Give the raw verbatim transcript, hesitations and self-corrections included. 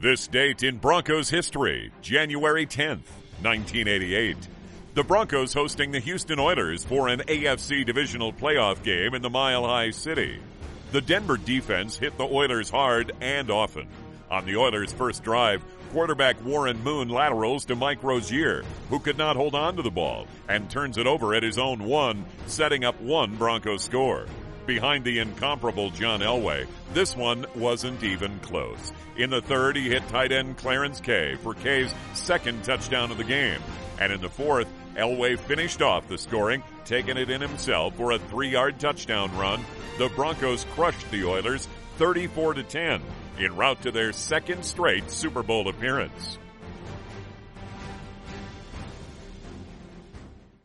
This date in Broncos history, January tenth, nineteen eighty-eight. The Broncos hosting the Houston Oilers for an A F C divisional playoff game in the Mile High City. The Denver defense hit the Oilers hard and often. On the Oilers' first drive, quarterback Warren Moon laterals to Mike Rozier, who could not hold on to the ball, and turns it over at his own one, setting up one Broncos score. Behind the incomparable John Elway, this one wasn't even close. In the third, he hit tight end Clarence Kay for Kay's second touchdown of the game. And in the fourth, Elway finished off the scoring, taking it in himself for a three-yard touchdown run. The Broncos crushed the Oilers thirty-four to ten en route to their second straight Super Bowl appearance.